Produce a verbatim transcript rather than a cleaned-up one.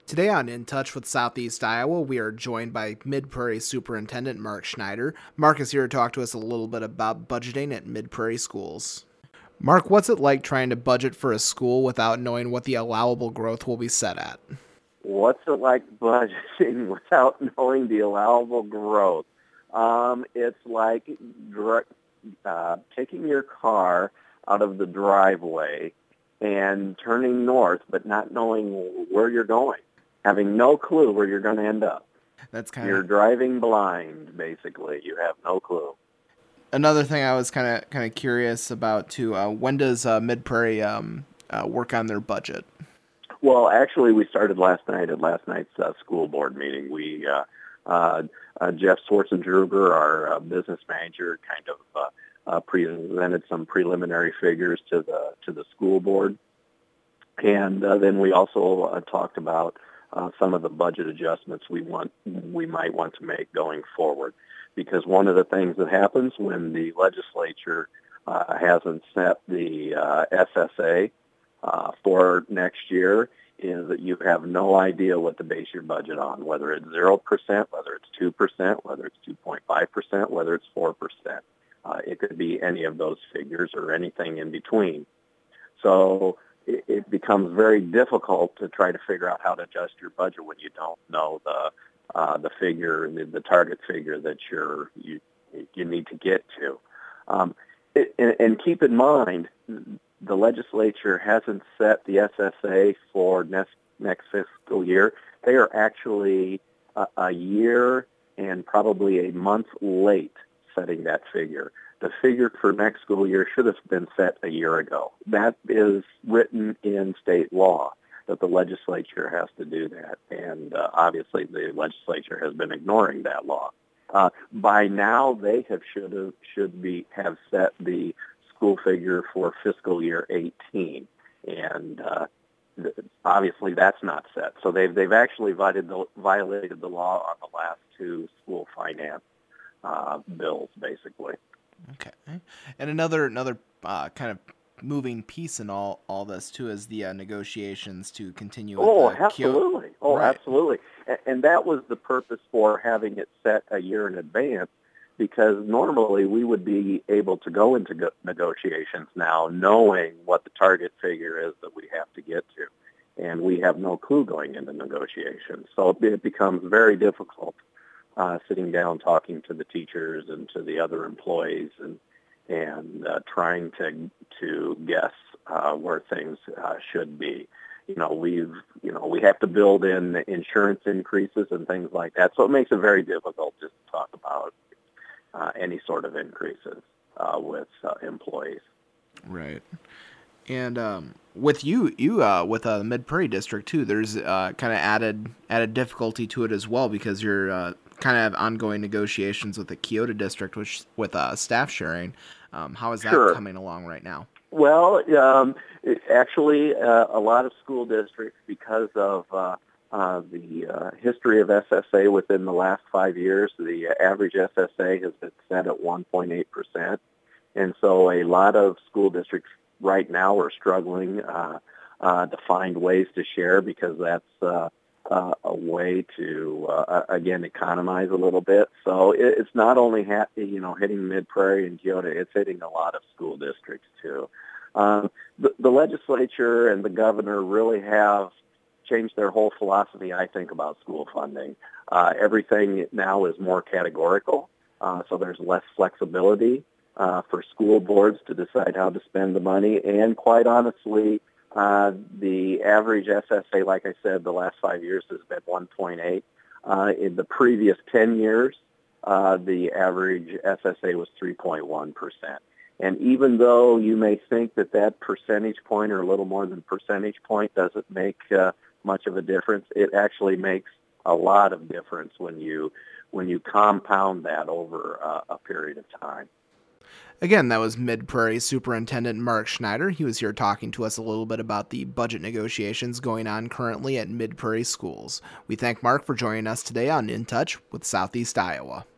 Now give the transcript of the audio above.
Today on In Touch with Southeast Iowa, we are joined by Mid-Prairie Superintendent Mark Schneider. Mark is here to talk to us a little bit about budgeting at Mid-Prairie schools. Mark, what's it like trying to budget for a school without knowing what the allowable growth will be set at? What's it like budgeting without knowing the allowable growth? Um, it's like uh, taking your car out of the driveway and turning north, but not knowing where you're going, having no clue where you're going to end up. That's kind You're of driving blind, basically. You have no clue. another thing I was kind of kind of curious about too. Uh, when does uh, Mid-Prairie um, uh, work on their budget? Well, actually, we started last night at last night's uh, school board meeting. We uh, uh, uh, Jeff Schwartzendruger, our uh, business manager, kind of uh, uh, presented some preliminary figures to the to the school board, and uh, then we also uh, talked about uh, some of the budget adjustments we want we might want to make going forward. Because one of the things that happens when the legislature uh, hasn't set the uh, S S A uh, for next year is that you have no idea what to base your budget on, whether it's zero percent, whether it's two percent, whether it's two point five percent, whether it's four percent. Uh, it could be any of those figures or anything in between. So it, it becomes very difficult to try to figure out how to adjust your budget when you don't know the uh, the figure, the, the target figure that you're you you need to get to. Um, it, and, and keep in mind, the legislature hasn't set the S S A for next next fiscal year. They are actually a, a year and probably a month late setting that figure. The figure for next school year should have been set a year ago. That is written in state law that the legislature has to do that, and uh, obviously the legislature has been ignoring that law. Uh, by now, they have should have should be have set the school figure for fiscal year eighteen, and uh, th- obviously that's not set. So they've they've actually violated the, violated the law on the last two school finance uh, bills, basically. Okay, and another another uh, kind of moving piece in all all this too is the uh, negotiations to continue. With Oh, the absolutely. Kyoto. Oh, Right. absolutely. And, and that was the purpose for having it set a year in advance, because normally we would be able to go into go- negotiations now knowing what the target figure is that we have to get to. And we have no clue going into negotiations. So it, it becomes very difficult uh, sitting down talking to the teachers and to the other employees and and uh, trying to to guess uh, where things uh, should be. You know, we've you know we have to build in insurance increases and things like that. So it makes it very difficult just to talk about uh, any sort of increases uh, with uh, employees. Right. And um, with you, you uh, with uh, the Mid-Prairie district too, there's uh, kind of added added difficulty to it as well, because you're uh, kind of have ongoing negotiations with the Kyoto district, which with uh, staff sharing. Um, how is that Sure. coming along right now? Well, um, it, actually, uh, a lot of school districts, because of uh, uh, the uh, history of S S A within the last five years, the average S S A has been set at one point eight percent. And so a lot of school districts right now are struggling uh, uh, to find ways to share, because that's uh, uh, a way to, uh, again, economize a little bit. So it, it's not only ha- you know hitting Mid-Prairie and Kyoto, it's hitting a lot of school districts too. Um, the, the legislature and the governor really have changed their whole philosophy, I think, about school funding. Uh, everything now is more categorical, uh, so there's less flexibility uh, for school boards to decide how to spend the money. And quite honestly, uh, the average S S A, like I said, the last five years has been one point eight. Uh, in the previous ten years, uh, the average S S A was three point one percent. And even though you may think that that percentage point or a little more than percentage point doesn't make uh, much of a difference, it actually makes a lot of difference when you when you compound that over uh, a period of time. Again, that was Mid-Prairie Superintendent Mark Schneider. He was here talking to us a little bit about the budget negotiations going on currently at Mid-Prairie schools. We thank Mark for joining us today on In Touch with Southeast Iowa.